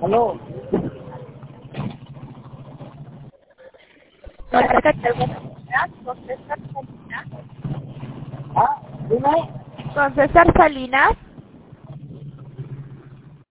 Aló. Hola, ¿qué tal? Buenos días. Con César Salinas. Ah, dime. Con César Salinas.